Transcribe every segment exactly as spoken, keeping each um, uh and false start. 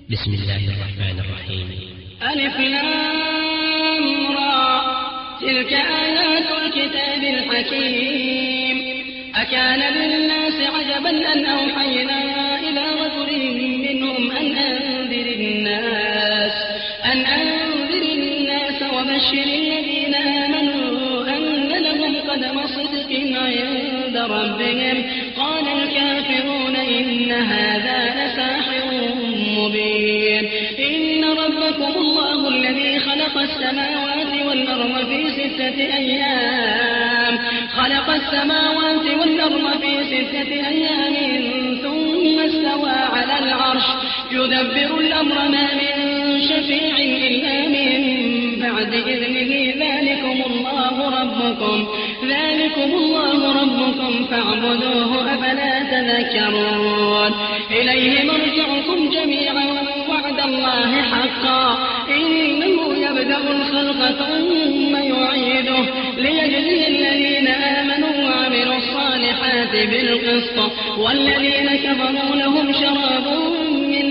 بسم الله الرحمن الرحيم. ألف لام را، تلك آيات الكتاب الحكيم. أكان للناس عجبا أن أوحينا إلى رجل منهم أن أنذر الناس أن أنذر الناس وبشر الذين آمنوا أن لهم قدم صدق عند ربهم. قال الكافرون إن هذا لساحر مبين. إن ربكم الله الذي خلق السماوات والأرض في ستة أيام خلق السماوات والأرض في ستة أيام ثم استوى على العرش يدبر الأمر ما من شفيع إلا من بعد إذنه. ذلكم الله ربكم ذلكم الله ربكم فاعبدوه أفلا تذكرون. إليه مرجعكم جميعا وعد الله حقا إنه يبدأ الخلق ثم يعيده ليجزي الذين آمنوا وعملوا الصالحات بالقسط والذين كفروا لهم شراب من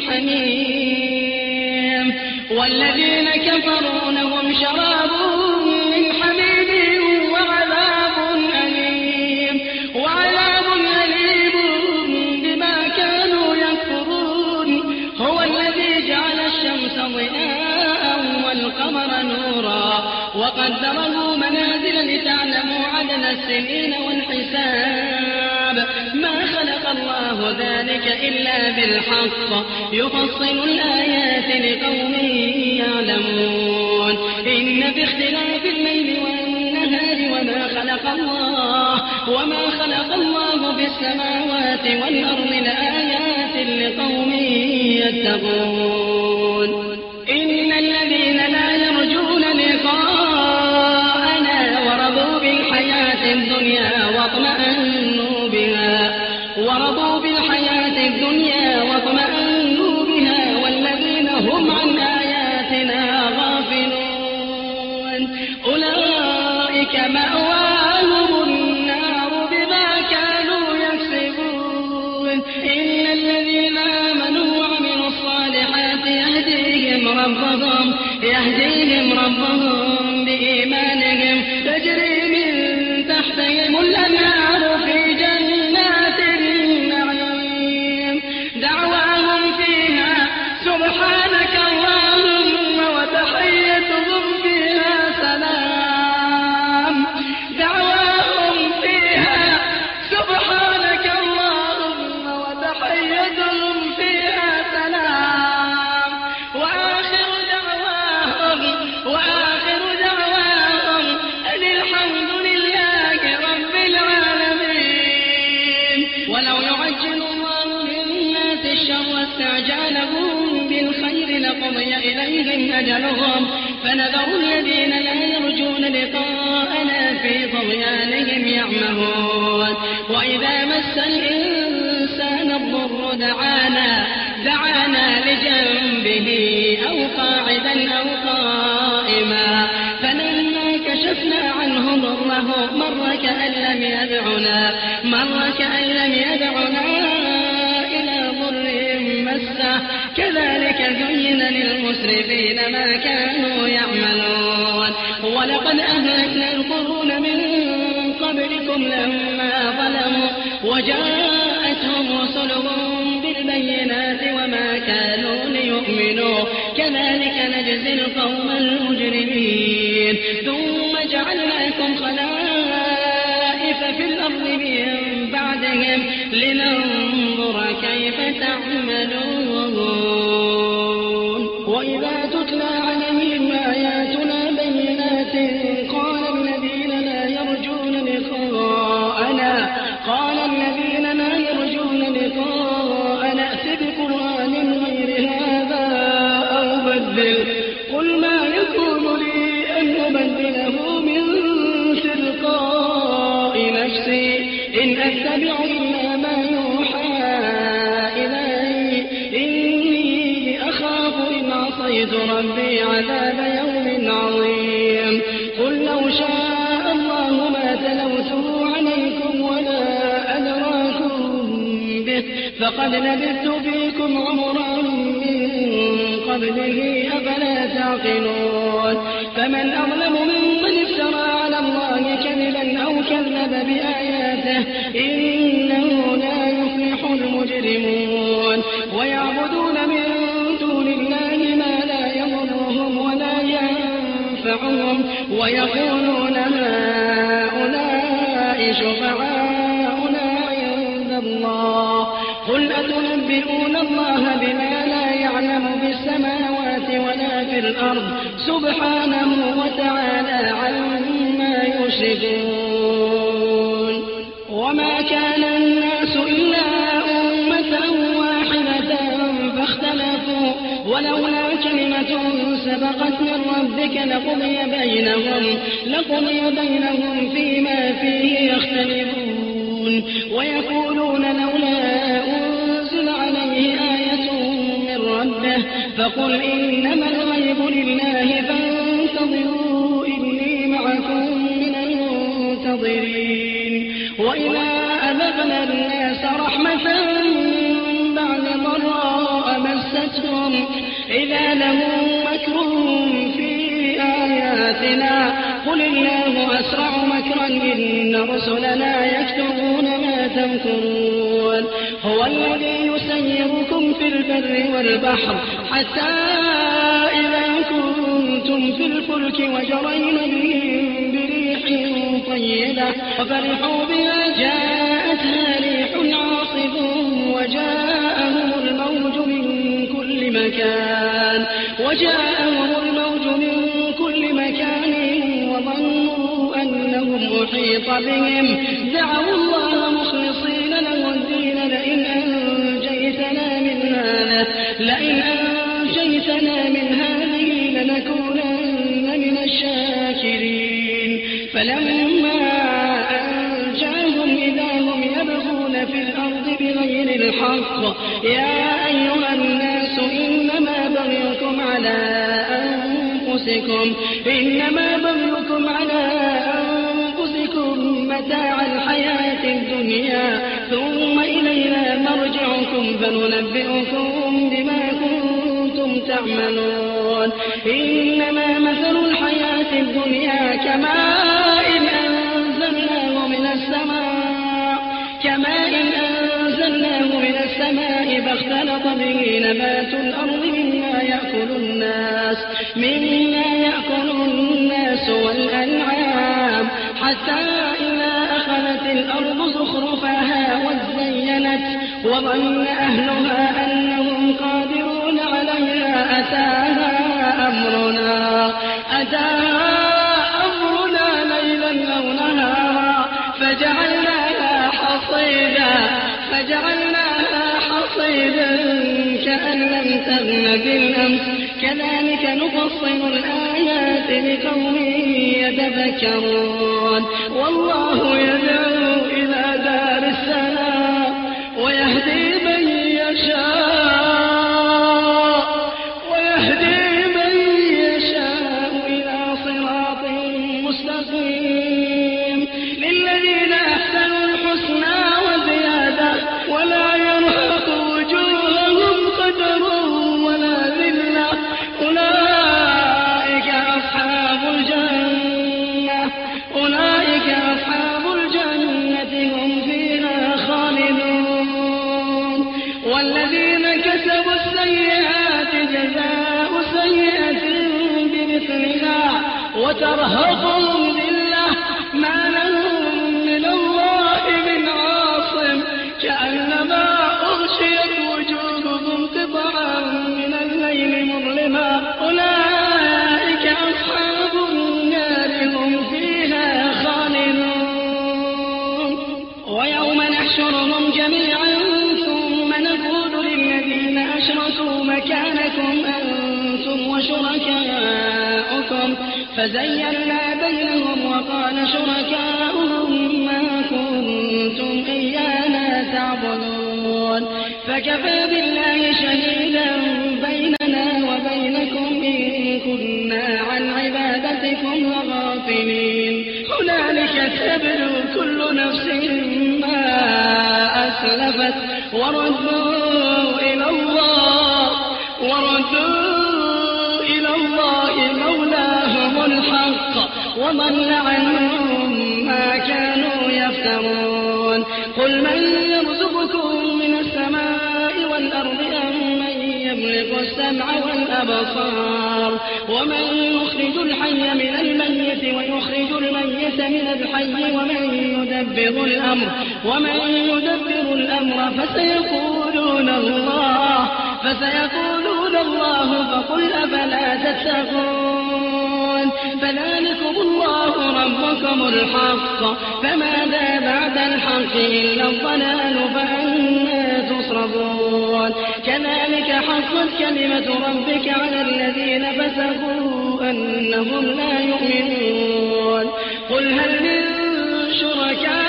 حميم والذين كفروا لهم شراب من حميم وعذاب أليم وعذاب أليم بما كانوا يكفرون. هو الذي جعل الشمس ضياء والقمر نورا وقدره منازل لتعلموا عدد السنين والحساب. ما خلق الله ذلك إلا بالحق يفصل الآيات لقوم يعلمون. إن في اختلاف الليل والنهار وما خلق الله وما خلق الله بالسماوات والأرض لآيات لقوم يتقون. إن الذين لا يرجون لقاءنا ورضوا بالحياة الدنيا واطمأنوا بها ورضوا بالحياة الدنيا واطمأنوا بها والذين هم عن آياتنا غافلون أولئك مأواهم النار بما كانوا يكسبون. إن الذين آمنوا وعملوا الصالحات يهديهم ربهم يهديهم ربهم بإيمانهم تجري من تحتهم الأنهار في جنات النعيم دعواهم فيها سبحانك اللهم وتحيتهم فيها سلام دعواهم فيها سبحانك اللهم وتحيتهم فيها سلام وآخر دعواهم وآخر دعواهم أن الحمد لله رب العالمين. ولو يعجل الله للناس الشر استعجالهم بالخير لقضي إليهم أجلهم فنذر الذين لا يرجون لقاءنا في طغيانهم يعمهون. وإذا مس الإنسان الضر دعانا دعانا لجنبه أو قاعدا أو قائما فلما كشفنا عنه ضره مر كأن لم يدعنا مر كأن لم يدعنا إلى ضر مسه كذلك زين للمسرفين ما كانوا يعملون. ولقد أهلكنا القرون من قبلكم لما ظلموا وجاءتهم رسلهم بالبينات وما كانوا ليؤمنوا كذلك نجزي القوم المجرمين. ثم جعلناكم خلائف في الأرض من بعدهم لننظر كيف تعملون. وإذا تتلى عليهم آياتنا بينات قال الذين لا يرجون لقاءنا قال الذين لا يرجون لقاءنا ائت بقرآن غير هذا أو بدل قل ما يكون لي أن أبدله من تلقاء نفسي إن أتبع إلا ما يوحى إلي إني أخاف إن عصيت ربي عذاب يوم عظيم. قل لو شاء الله ما تلوته عليكم ولا أدراكم به فقد لبثت فيكم عمرا من قبله أفلا تعقلون فمن أظلم ممن افترى على الله كذبا أو كذب بآياته إنه لا يفلح المجرمون ويعبدون من دون الله ما لا يضرهم ولا ينفعهم ويقولون هؤلاء شفعاؤنا عند الله قل أتنبئون الله بما لا يعلم في السماوات ولا في الأرض سبحانه وتعالى عما يشركون وما كان الناس إلا أمة واحدة فاختلفوا ولولا كلمة سبقت من ربك لقضي بينهم لقضي بينهم فيما فيه يختلفون ويقولون لولا أنزل عليه آية من ربه فقل إنما الغيب لله فانتظروا إني معكم من المنتظرين وإذا أذقنا الناس رحمة من بعد ضراء مستهم إذا لهم مكر في آياتنا قل الله أسرع مكرا إن رسلنا يكتبون ما تمكرون هو الذي يسيركم في البر والبحر حتى إذا كنتم في الفلك وجرين بهم بريح طيبة وفرحوا بها جاءتها ريح عاصف وجاءهم الموج من كل مكان وجاءهم الموج من كل مكان وظنوا أنهم أحيط بهم دعوا الله مخلصين له الدين لئن أنجيتنا من هذا لئن أنجيتنا من هذه لنكونن من الشاكرين فلما أنجاهم إذا هم يبغون في الأرض بغير الحق يا أيها الناس إنما بغيكم على أنفسكم إنما بغيكم على أنفسكم متاع الحياة الدنيا ثم إلينا مرجعكم فننبئكم بما كنتم تعملون إنما مثل الحياة الدنيا كماء أنزلناه من السماء كماء أنزلناه من السماء فاختلط به نبات الأرض مما يأكل الناس مما يأكل الناس والأنعام حتى إذا أخذت الأرض زخرفها وزينت وظن أهلها أنهم قادرون عليها أتاها أمرنا أتاها أمرنا ليلا أو نهارا فجعلناها حصيدا فجعلناها حصيدا كأن لم تغن بالأمس كذلك نفصل الآيات لقوم يتفكرون والله يدعو إلى دار السلام ويهدي من يشاء ويهدي من يشاء إلى صراط مستقيم للذين أحسنوا الحسنى وزيادة ولا يرهق وجوههم قدر ولا ذلة أولئك أصحاب الجنة أولئك أصحاب الجنة هم فيها خالدون والذين كسبوا السيئات جزاء سيئة بمثلها وترهقهم ذلة ما لهم من الله من عاصم كأنما أغشيت وجوههم قطعا من الليل مظلما أولئك أصحاب النار هم فيها خالدون ويوم نحشرهم جميعا ثم نقول للذين أشركوا مكانكم أنتم وشركاؤكم فزيّلنا بينهم وقال شركاؤهم ما كنتم إيانا تعبدون فكفى بالله شهيدا بيننا وبينكم إن كنا عن عبادتكم لغافلين هنالك تبلو كل نفس ما أسلفت وردوا إلى الله وردوا الحق وضل عنهم ما كانوا يفترون. قل من يرزقكم من السماء والأرض أم من يملك السمع والأبصار ومن يخرج الحي من الميت ويخرج الميت من الحي ومن يدبر الأمر ومن يدبر الأمر فسيقولون الله فسيقولون الله فقل أفلا تتقون. فذلكم الله ربكم الحق فماذا بعد الحق إلا الضلال فأنى تصرفون. كذلك حقت كلمة ربك على الذين فسقوا أنهم لا يؤمنون. قل هل من شركائكم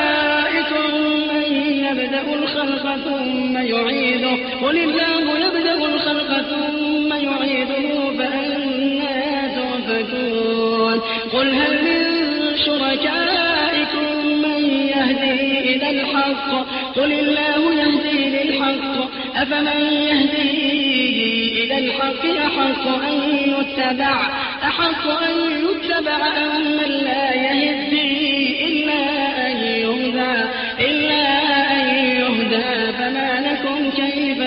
من يبدأ الخلق ثم يعيده قل الله يبدأ الخلق ثم يعيده فأنى تؤفكون. قل هل من شركائكم من يهدي إلى الحق قل الله يهدي للحق أفمن يهدي إلى الحق أحق أن يتبع أحق أن يتبع أم من لا يهدي إلا أن يهدى إلا أن يهدى فما لكم كيف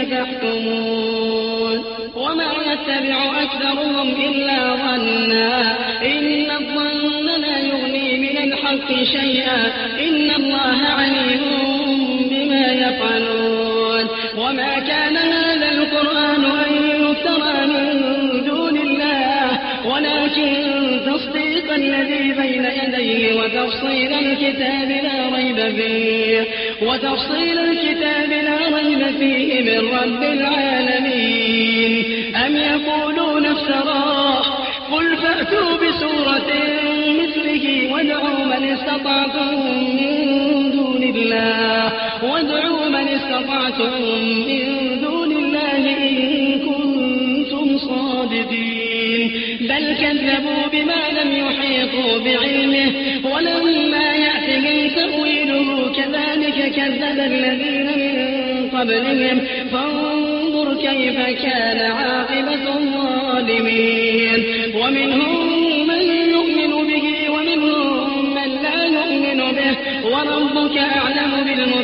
تحكمون. وما يتبع أكثرهم إلا ظنا إن الظن لا يغني من الحق شيئا إن الله عليم بما يفعلون. وما كان هذا القرآن أن يفترى من دون الله ولكن تصديق الذي بين يديه وتفصيل الكتاب لا ريب فيه وتفصيل الكتاب لا ريب فيه من رب العالمين. أم يقولون افتراه قل فأتوا بسورة مثله وادعوا من استطعتم من دون الله وادعوا من استطعتم من دون الله إن كنتم صادقين. بل كذبوا بما لم يحيطوا بعلمه ولما يأتهم تأويله كذلك كذب الذين من قبلهم فانظر كيف كان عاقبة الظالمين. ومنهم من يؤمن به ومنهم من لا يؤمن به وربك أعلم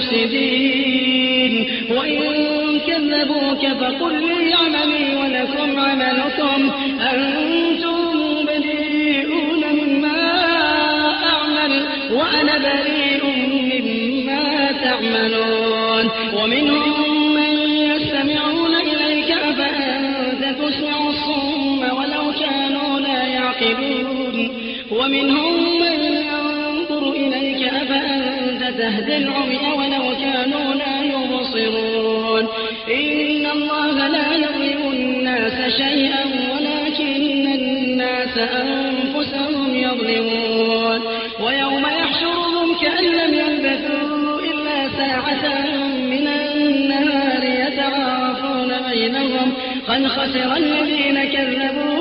بالمفسدين. وإن كذبوك فقل لي عملي ولكم عملكم أنتم بريئون مما أعمل وأنا بريء مما تعملون. ومنهم من يستمعون إليك أفأنت تسمع الصم ولو كانوا لا يعقلون. ومنهم من ينظر إليك أفأنت تهدي العمي ولو كانوا لا يبصرون. إن الله لا يظلم الناس شيئا ولكن الناس أنفسهم يظلمون. ويوم يحشرهم كأن لم يلبثوا إلا ساعة من النهار يتعارفون بينهم قد خسر الذين كذبوا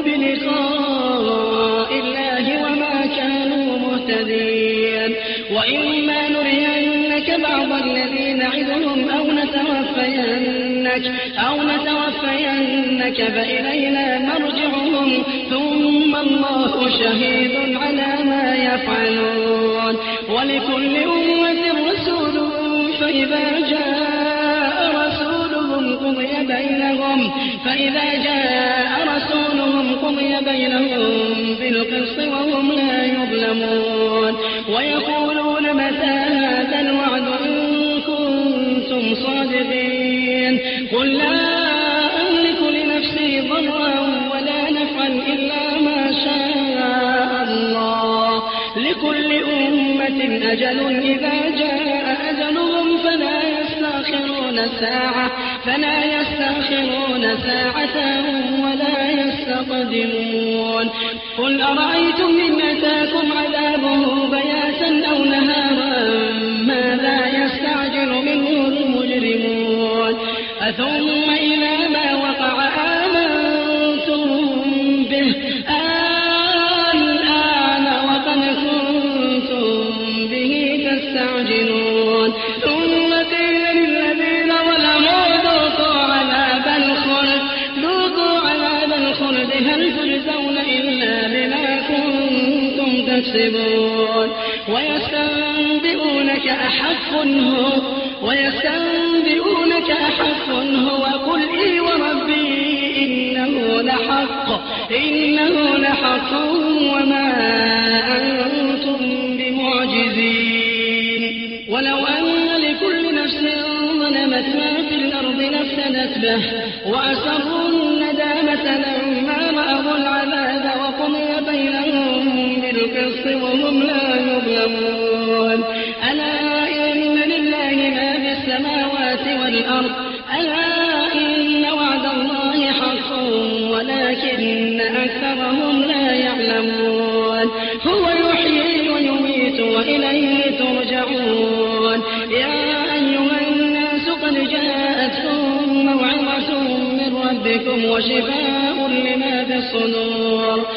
بلقاء الله وما كانوا مهتدين. وإما نرينك بعض الذي نعدهم أو نتوفينك أو نتوفينك فإلينا مرجعهم ثم الله شهيد على ما يفعلون. ولكل أمة رسول فإذا جاء رسولهم قضي بينهم فإذا جاء رسولهم قضي بينهم بالقسط وهم لا يظلمون. ويقولون متى هذا الوعد إن كنتم صادقين. قل لا أملك لنفسي ضرا ولا نفعا إلا ما شاء الله لكل أمة أجل إذا جاء أجلهم فلا يستأخرون ساعة فلا يستأخرون ساعة ولا يستقدمون. قل أرأيتم إن أتاكم عذابه بياتا أو نهارا ماذا يستعجل منه المجرمون أثم إلى ما وقع آمنتم به الآن وقد كنتم به تستعجلون. ثم قيل للذين ظلموا ذوقوا عذاب الخلد ذوقوا عذاب الخلد هل تجزون إلا بما كنتم تكسبون ويستنبئونك أحق هو ويستنبئونك أحق هو قل إي وربي إنه لحق إنه لحق وما أنتم بمعجزين ولو أن لكل نفس ظلمت ما في الأرض لافتدت به وأسروا الندامة لما رأوا العذاب وقضي بينهم بالقسط وهم لا يظلمون ألا إن لله ما في السماوات والأرض ألا إن وعد الله حق ولكن أكثرهم لا يعلمون هو يحيي ويميت وإليه ترجعون يا أيها الناس قد جاءتكم موعظة من ربكم وشفاء لما في الصدور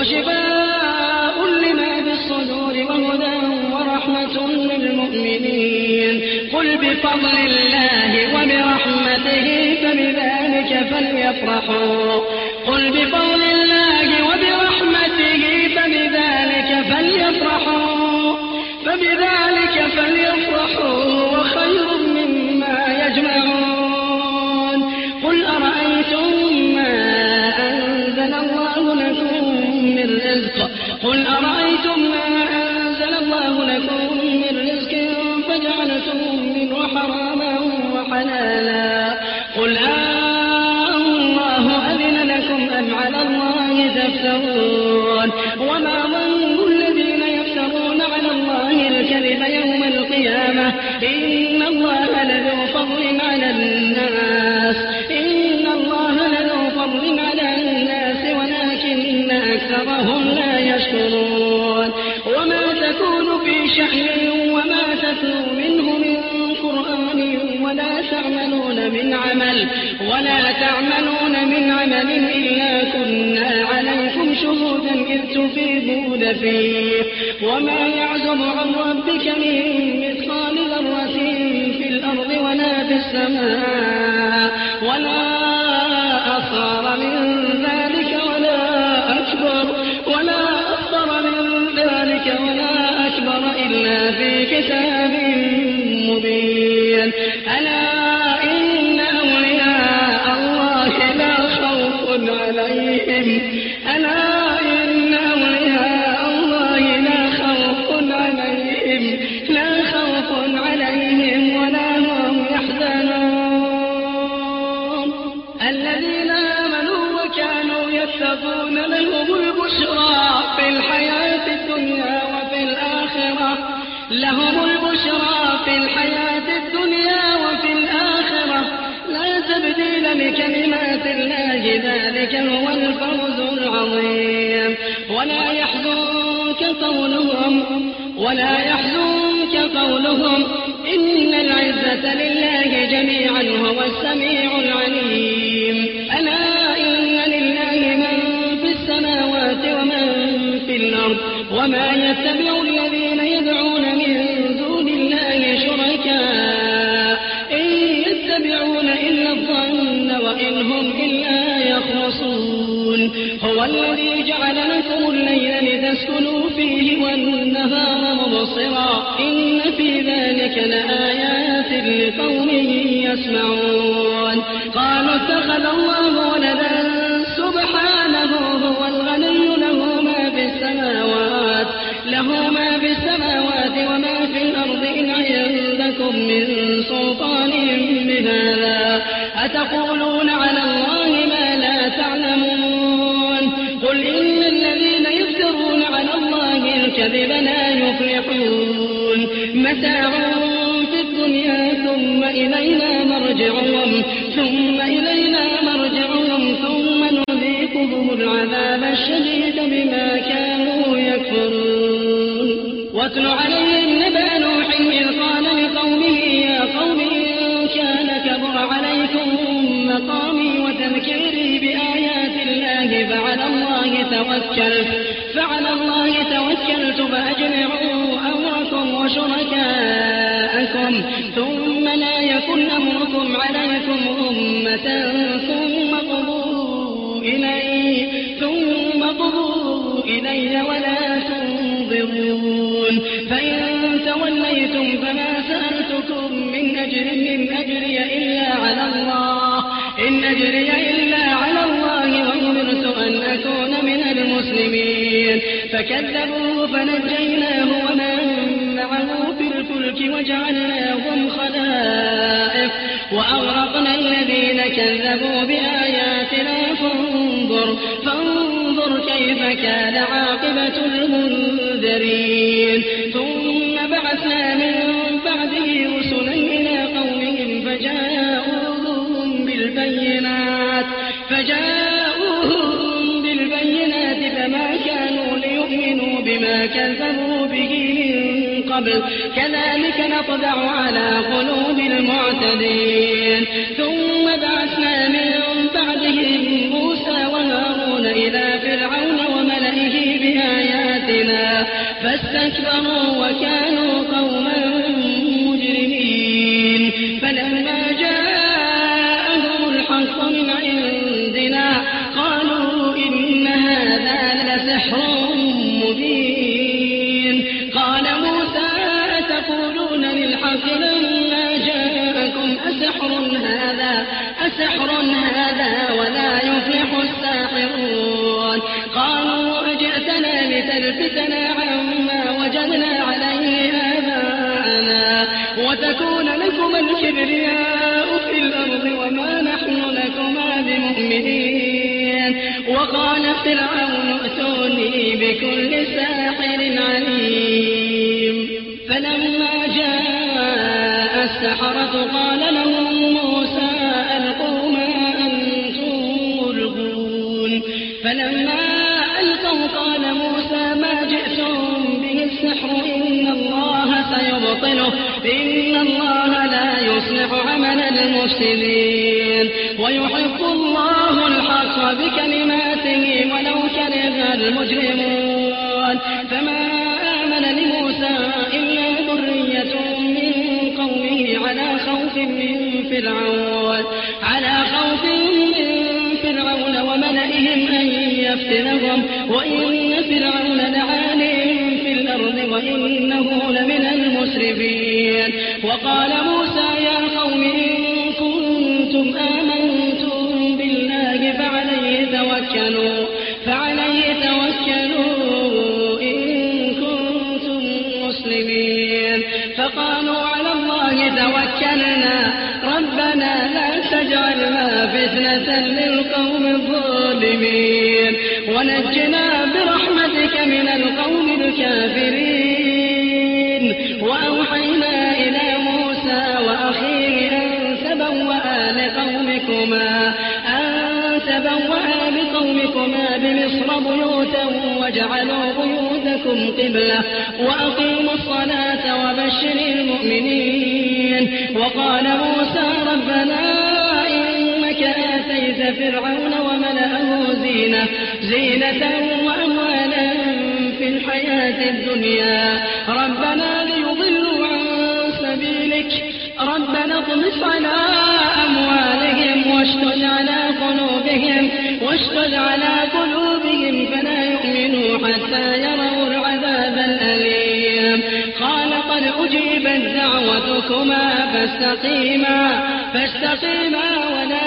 وشفاء لما في الصدور وهدى ورحمة للمؤمنين قل بفضل الله وبرحمته فبذلك فليفرحوا قل بفضل الله وبرحمته فبذلك فليفرحوا فبذلك فليفرحوا وخير مما يجمعون قل أرأيتم ما أنزل الله لكم من رزق قل أرأيتم ما أنزل الله لكم من رزق فجعلتم منه حراما وحلالا قل آه الله أذن لكم أم على الله تفترون وما ظن الذين يفترون على الله الكذب يوم القيامة إن الله لذو فضل على الناس إن الله لذو فضل على الناس ولكن أكثرهم لا يشكرون وما تكون في شأن وما تتلو منه من قرآن ولا تعملون من عمل ولا تعملون من عمل إلا كنا عليكم شهودا إذ تفيضون فيه وما يعزب عن ربك من مثقال ذرة في الأرض ولا في السماء ولا أصغر من ذلك ولا أكبر ولا أصغر من ذلك ولا أكبر إلا في كتاب مبين ألا إن أولياء الله لا خوف عليهم ألا إن أولياء الله لا خوف عليهم لا خوف عليهم ولا هم يحزنون الذين آمنوا وكانوا يتقون لهم البشرى في الحياة الدنيا وفي الآخرة لهم البشرى في الحياة الدنيا وفي الآخرة لا تبديل لكلمات الله ذلك هو الفوز العظيم ولا يحزنك قولهم ولا يحزنك قولهم إن العزة لله جميعا هو السميع العليم ألا إن لله من في السماوات ومن في الأرض وما يتبع الذين يدعون من دون الله شركاء إن يتبعون إلا الظن وإن هم إلا يخرصون هو الذي جعل لكم الليل لتسكنوا فيه والنهار مبصرا إن في ذلك لآيات لقوم يسمعون قالوا اتخذ الله ولدا سبحانه هو الغني له ما في السماوات له ما في السماوات وما في الأرض إن عندكم من سلطان بهذا أتقولون على الله ما لا تعلمون قل إن الذين يفترون على الله الكذب لا يفلحون متاع في الدنيا ثم إلينا مرجعهم ثم إلينا مرجعهم ثم نذيقهم العذاب الشديد بما كانوا يكفرون واتل عليهم نبأ نوح إذ قال لقومه يا قوم إن كان كبر عليكم مقامي وتذكيري بآيات الله فعلى الله توكلت فعلى الله توكلت فأجمعوا أمركم وشركاءكم ثم لا يكن أمركم عليكم أمة ثم قضوا إلي ثم قضوا إلي ولا تنظرون ينظرون فإن توليتم فما سألتكم من أجر من أجري إلا على الله إن أجري إلا على الله وأمرت أن أكون من المسلمين فكذبوه فنجيناه ومن معه في الفلك وجعلناهم خلائف وأغرقنا الذين كذبوا بآياتنا فانظر, فانظر كيف كان عاقبة المنذرين ثم بعثنا من بعده رسلا إلى قومهم فجاءوهم بالبينات فجاءوهم بالبينات فما كانوا ليؤمنوا بما كذبوا به من قبل كذلك نطبع على قلوب المعتدين ثم بعثنا من بعدهم موسى وهارون إلى فرعون وملئه بآياتنا فاستكبروا وكانوا قوما مجرمين فلما جاءهم الحق من عندنا قالوا إن هذا لسحر مبين قال موسى أتقولون للحق لما جاءكم أسحر هذا أسحر هذا ولا يفلح الساحرون قالوا أجئتنا لتلفتنا عما وجدنا عليه آباءنا وتكون لكما الكبرياء في الأرض وما نحن لكما بمؤمنين وقال فرعون ائتوني بكل ساحر عليم فلما جاء السحرة قال لهم موسى ألقوا ما أنتم ملقون فلما ألقوا قال موسى ما جئتم به السحر إن الله سيبطله إن الله لا يصلح عمل المفسدين ويحق الله الحق بكلماته ولو كره المجرمون فما آمن لموسى إلا ذرية من قومه على خوف من فرعون على خوف من فرعون وملئهم أن يفتنهم وإن فرعون لعال في الأرض وإنه لمن المسرفين وقال موسى يا قوم إن كنتم آمنتم بالله فعليه توكلوا فعليه توكلوا إن كنتم مسلمين فقالوا على الله توكلنا ربنا لا تجعلنا فتنة للقوم الظالمين ونجنا برحمتك من القوم الكافرين وأوحينا إلى موسى وأخيه أن تبوأ لقومكما أن تبوأ بقومكما بمصر بيوتا واجعلوا بيوتكم قبلة وأقيموا الصلاة وبشر المؤمنين وقال موسى ربنا إنك آتيت فرعون وملأه زينة زينة وأموالا في الحياة الدنيا ربنا ليضلوا عن سبيلك ربنا اطمس على أموالهم واشتد على قلوبهم واشتد على قلوبهم فلا يؤمنوا حتى يروا العذاب الأليم قال قد أجيبت دعوتكما فاستقيما فاستقيما ولا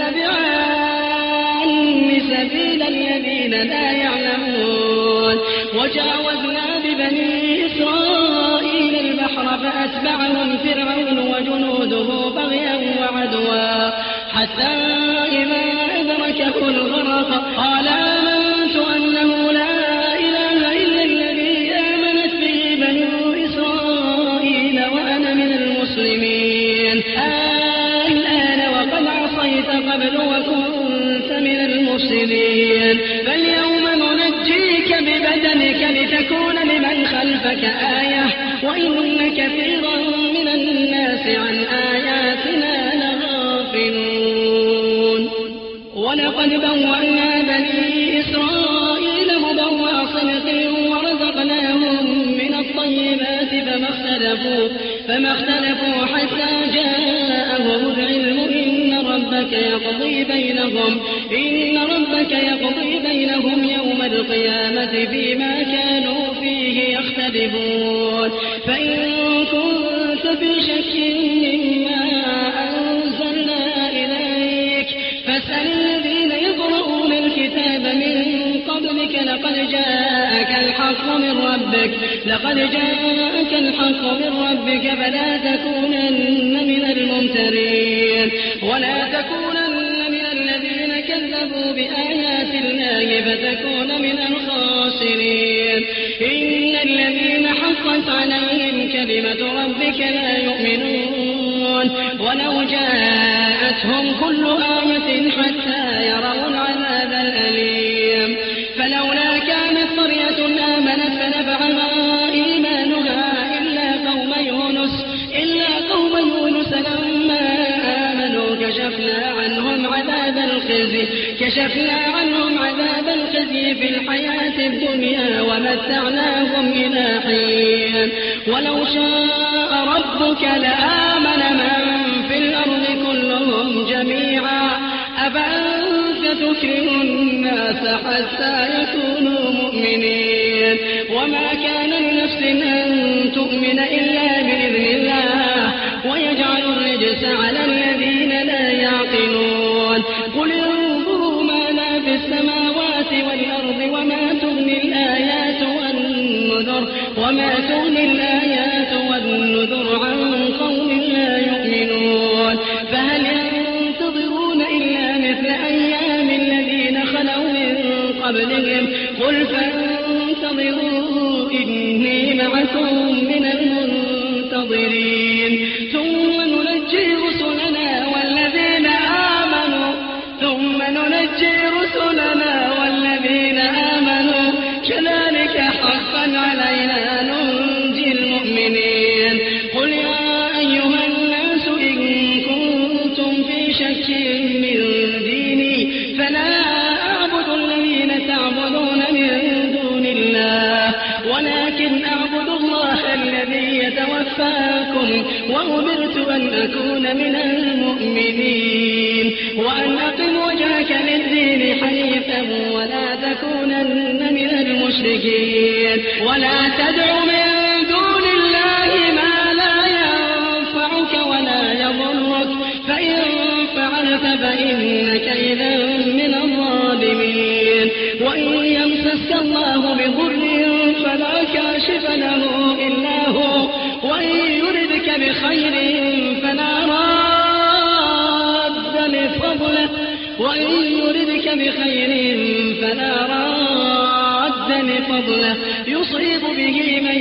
تتبعان سبيل الذين لا يعلمون وجاوزنا ببني إسرائيل البحر فأتبعهم فرعون وجنوده بغيا وعدوا حتى إذا أدركه الغرق قال آمنت أنه لا إله إلا الذي آمنت به بنو إسرائيل وأنا من المسلمين الآن وقد عصيت قبل وكنت من المفسدين فاليوم ننجيك ببدنك لتكون لمن خلفك آية وإن كثيرا من الناس عن آياتنا لغافلون ولقد بوأنا بني إسرائيل مبوأ صدق ورزقناهم من الطيبات فما اختلفوا فما اختلفوا حتى جاءهم العلم إن ربك يقضي بينهم إن ربك يقضي بينهم يوم القيامة فيما كانوا فيه يكذبون فإن كنت في شك مما أنزلنا إليك فاسأل الذين يقرؤون الكتاب من قبلك لقد جاءك الحق من ربك لقد جاءك الحق من ربك فلا تكونن من الممترين ولا تكونن من الذين كذبوا بآيات الله فتكون من الخاسرين إن الذين حقت عليهم كلمة ربك لا يؤمنون ولو جاءتهم كل آية حتى يروا العذاب الأليم فلولا كانت قرية آمنت فنفعها إيمانها إلا قوم يونس إلا قوم يونس لما آمنوا كشفنا عنهم عذاب الخزي كشفنا عنهم عذاب الخزي في الحياة الدنيا ومتعناهم إلى حين ولو شاء ربك لآمن من في الأرض كلهم جميعا أفأنت تكره الناس حتى يكونوا مؤمنين وما كان لنفس أن تؤمن إلا بإذن الله ويجعل الرجس على الذين لا يعقلون قل انظروا ماذا في السماوات والأرض وما تغني الآيات والنذر وما تغني الآيات والنذر عن قوم لا يؤمنون فهل ينتظرون إلا مثل أيام الذين خلوا من قبلهم قل فانتظروا إني معكم من المنتظرين ثم ننجي رسلنا والذين آمنوا ثم ننجي رسلنا والذين آمنوا كذلك حقا علينا ننجي المؤمنين قل يا أيها الناس إن كنتم في شك من ديني فلا أعبد الذين تعبدون من دون الله ولكن أعبد الله الذي يتوفاكم وأمرت أن أكون من المؤمنين وأن أقم وجهك للدين حنيفا ولا تكونن من المشركين ولا تدع من دون الله ما لا ينفعك ولا يضرك فإن فعلت فإنك إذا من الظالمين وإن يمسسك الله بضر فلا كاشف له إلا هو وإن يردك بخير فلا راد لفضله وإن يردك بخير فلا راد لفضله يصيب به من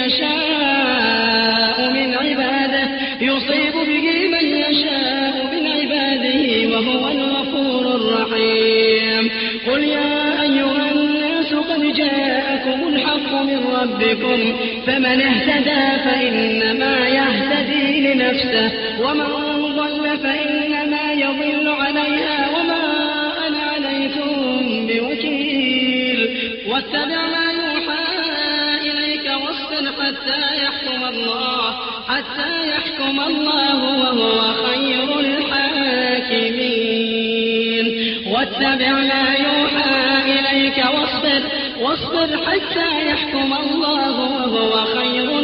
يشاء من عباده يصيب به من يشاء من عباده وهو الغفور الرحيم قل يا أيها الناس قد جاءكم الحق من ربكم فمن اهتدى فإنما يهتدي لنفسه ومن ضل فإنما يضل عليها وما أنا عليكم بوكيل واتبع ما يوحى إليك واصبر حتى يحكم الله حتى يحكم الله وهو خير الحاكمين واتبع ما يوحى إليك واصبر واصبر حتى يحكم الله وهو خير